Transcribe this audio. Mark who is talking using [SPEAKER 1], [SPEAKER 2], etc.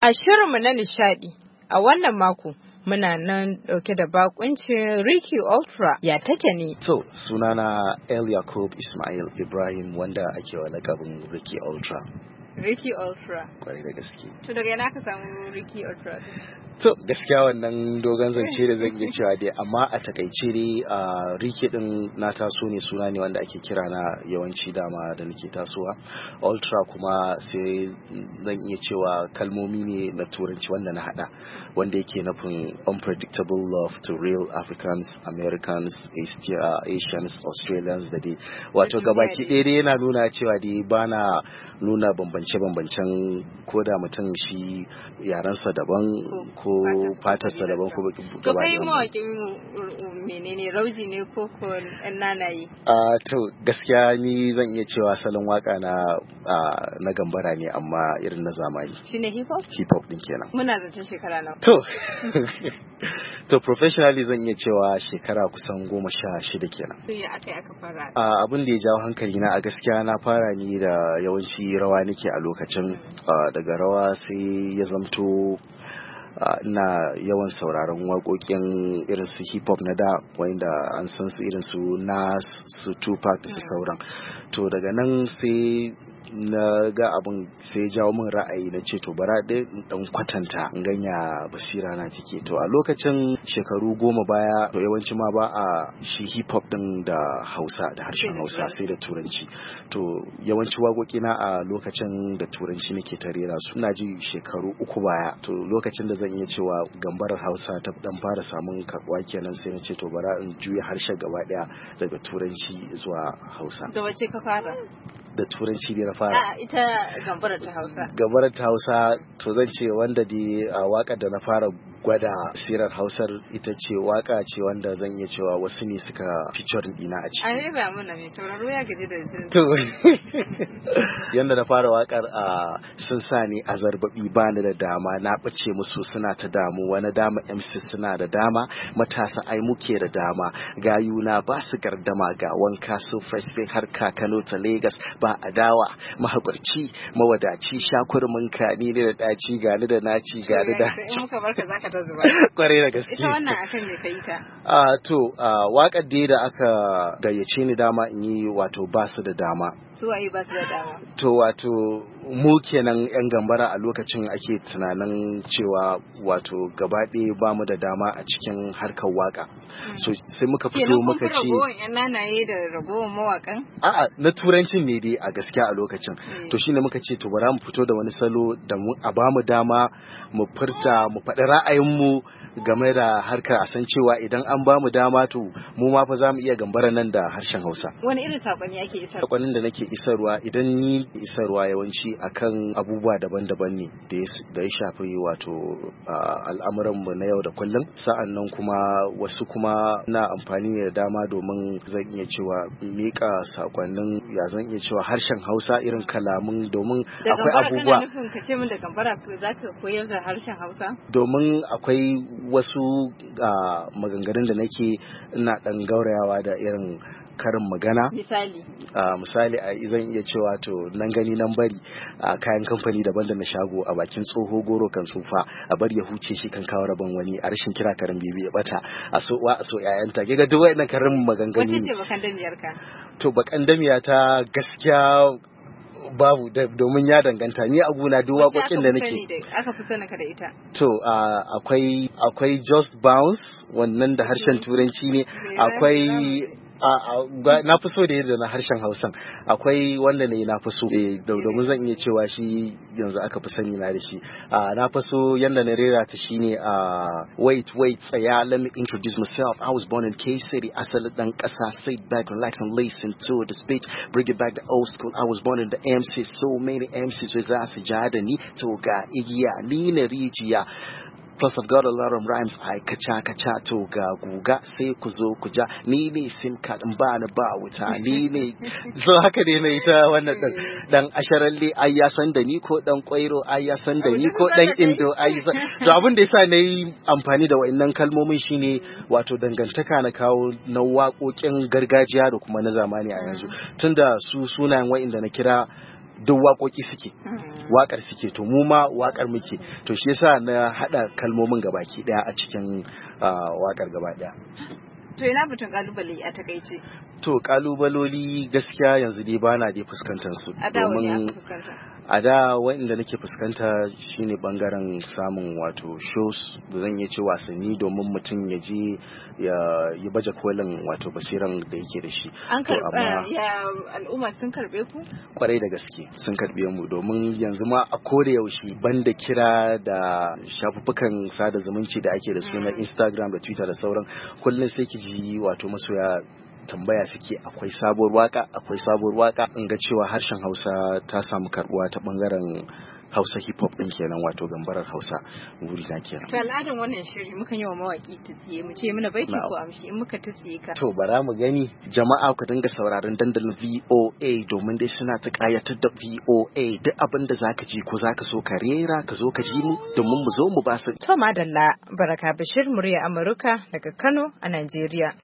[SPEAKER 1] A shirinmu na nishadi a wannan mako muna nan dauke da bakuncin Ricky Ultra ya take ne.
[SPEAKER 2] To sunana El Yakub Ismail Ibrahim wanda ake wa lakabin Ricky Ultra.
[SPEAKER 1] Ricky Ultra.
[SPEAKER 2] Kwarai da gaske.
[SPEAKER 1] To daga yana ka samu Ricky Ultra?
[SPEAKER 2] To gaskiya wannan dogon zance da zan iya cewa dai amma a takaice dai a Ricky din na taso ne suna ne wanda ake kira na yawanci dama da nake tasowa. Ultra kuma sai zan iya cewa kalmomi ne na turanci wanda na hada wanda yake nufin unpredictable love to real Africans, Americans, Asians, Australians da dai wato gabaki ɗaya dai yana nuna cewa dai bana nuna bambance-bambancen ko da mutum shi yarensa daban ko fatarsa daban ko gaba.
[SPEAKER 1] To kai mawakin menene rauji ne ko nanayi?
[SPEAKER 2] To gaskiya ni zan iya cewa salon waka na gambara ne amma irin na zamani.
[SPEAKER 1] Shine hip hop?
[SPEAKER 2] Hip hop din kenan.
[SPEAKER 1] Muna zaton shekara nawa?
[SPEAKER 2] To professionally zan iya cewa shekara kusan 16 kenan.
[SPEAKER 1] Sai aka fara.
[SPEAKER 2] Abin da ya jawo hankali na a gaskiya na fara ni da yawanci rawa nake a lokacin daga rawa sai ya zamto ina yawan sauraron waƙoƙin irin su hip hop na da wanda an san su irin su Nas su Tupac da su sauran. To daga nan sai na ga abin sai jawo min ra'ayi na ce to bara dai dan kwatanta in ganya basira na take. To a lokacin shekaru 10 baya to yawanci ma ba a shi hip hop din da Hausa da harshen Hausa sai da turanci. To yawanci waƙoƙi na a lokacin da turanci nake ta rera su. Ina ji shekaru 3 baya to lokacin da zan iya cewa gambarar Hausa ta dan fara samun karɓuwa kenan sai na ce to bara in juya harshen gaba daya daga turanci zuwa Hausa.
[SPEAKER 1] Da wace ka fara?
[SPEAKER 2] Da turanci ne na fara.
[SPEAKER 1] Ita gambarar ta Hausa.
[SPEAKER 2] Gambarar ta Hausa to zan ce wanda dai a waƙar da na fara gwada sirar Hausar ita ce waka ce wanda zan iya cewa wasu ne suka featuring dina a ciki.
[SPEAKER 1] Ai ba mun mai tauraro ya gaji da
[SPEAKER 2] to yanda na fara wakar sun sa ni a zarbabi bani da dama na bace musu suna ta damu wani dama MC suna da dama matasa ai muke da dama gayuna ba su gardama ga wanka su fresh har Kano ta Lagos ba adawa mahaƙurci mawadaci shakurmin ka ni da daci gani da naci gani da
[SPEAKER 1] muka barka zaka ta zuba
[SPEAKER 2] kwarai da gaske.
[SPEAKER 1] Ita wannan akan me kai ta?
[SPEAKER 2] Waƙar da aka gayyace ni dama in yi wato ba su da dama.
[SPEAKER 1] Su waye ba su da dama?
[SPEAKER 2] To wato mu kenan yan gambara a lokacin ake tunanin cewa wato gaba ɗaya ba mu da dama a cikin harkar waka. So sai muka fito muka ce
[SPEAKER 1] ragowar yan nanaye da ragowar mawakan?
[SPEAKER 2] A'a na turancin ne dai a gaskiya a lokacin. To shine muka ce to bara mu fito da wani salo da a ba mu dama mu furta mu faɗi ra'ayinmu game da harkar a san cewa idan an ba mu dama to mu ma fa za mu iya gambara nan da harshen Hausa.
[SPEAKER 1] Wani irin sakonni ake isarwa?
[SPEAKER 2] Sakonnin da nake isarwa idan ni isarwa yawanci akan abubuwa daban-daban ne da ya shafi wato al'amuran mu na yau da kullum. Sa'annan kuma wasu kuma na amfani da dama domin zan iya cewa mika sakonnin ya zan iya cewa harshen Hausa irin kalamun domin akwai abubuwa.
[SPEAKER 1] Da gambara kana nufin ka ce min da gambara zaka koyar da harshen Hausa?
[SPEAKER 2] Domin akwai wasu maganganun da nake ina dan gaurayawa da irin karin magana.
[SPEAKER 1] Misali
[SPEAKER 2] zan iya cewa to nan gani nan bari a kayan kamfani daban da na shago a bakin tsoho goro kan tsufa a bari ya huce shi kan kawo rabon wani a rashin kira karin bibi ya bata a so ƴaƴanta kiga duk wayannan karin maganganu ne.
[SPEAKER 1] Wace ce bakan damiyar ka?
[SPEAKER 2] To bakan damiya ta gaskiya babu domin ya danganta ni a guna duk waƙoƙin da nake
[SPEAKER 1] aka fi sanin ka da ita.
[SPEAKER 2] To akwai Just Bounce wannan da harshen turanci ne akwai na fi so da yadda na harshen Hausan akwai wanda ne na fi so domin zan iya cewa shi yanzu aka fi sani na da shi na fi so yadda na rera ta shine wait tsaya let me introduce myself I was born in K-City asalin dan kasa sit back relax and listen to the speech bring it back the old school I was born in the MC so many MCs wai za su ja da ni to ga igiya ni na rijiya. Plus I've got a lot of rhymes I kacha to ga guga sai ku zo ku ja ni ne sim card in ba ni ba wuta ni ne so haka ne mai ta wannan dan asharalle ai ya san da ni ko dan kwairo ai ya san da ni ko dan indo ai to abin da yasa nayi amfani da wayannan kalmomin shine wato dangantaka na kawo na waƙoƙin gargajiya da kuma na zamani a yanzu tunda su sunayen wayanda na kira duk waƙoƙi suke waƙar suke to mu ma waƙar muke to shi yasa na haɗa kalmomin gabaki ɗaya a cikin waƙar gaba ɗaya.
[SPEAKER 1] To ina batun kalubale a takaice?
[SPEAKER 2] To kalubaloli gaskiya yanzu dai bana dai fuskantar su
[SPEAKER 1] domin
[SPEAKER 2] a da wanda nake fuskanta shine bangaren samun wato shows da zan iya ce wasanni domin mutum ya je ya baje kolin wato basiran da yake da shi.
[SPEAKER 1] An karɓa ya al'umma sun karɓe ku?
[SPEAKER 2] Kwarai da gaske sun karɓe mu domin yanzu ma a koda yaushe banda kira da shafuffukan sada zumunci da ake da su na Instagram da Twitter da sauran kullum sai ki ji wato masoya tambaya suke akwai sabuwar waka in ga cewa harshen Hausa ta samu karbuwa ta bangaren Hausa hip hop din kenan wato gambarar Hausa wuri na kenan.
[SPEAKER 1] To al'adan wannan shiri mukan yi wa mawaki tsiye mu ce muna baiti ko amshi in muka tsiye ka.
[SPEAKER 2] To bara mu gani jama'a ku dinga sauraron dandalin VOA domin dai suna ta kayatar da VOA duk abin da zaka ji ko zaka so ka rera ka zo ka ji mu domin mu zo mu ba su.
[SPEAKER 1] To madalla Baraka Bashir murya Amurka daga Kano a Najeriya.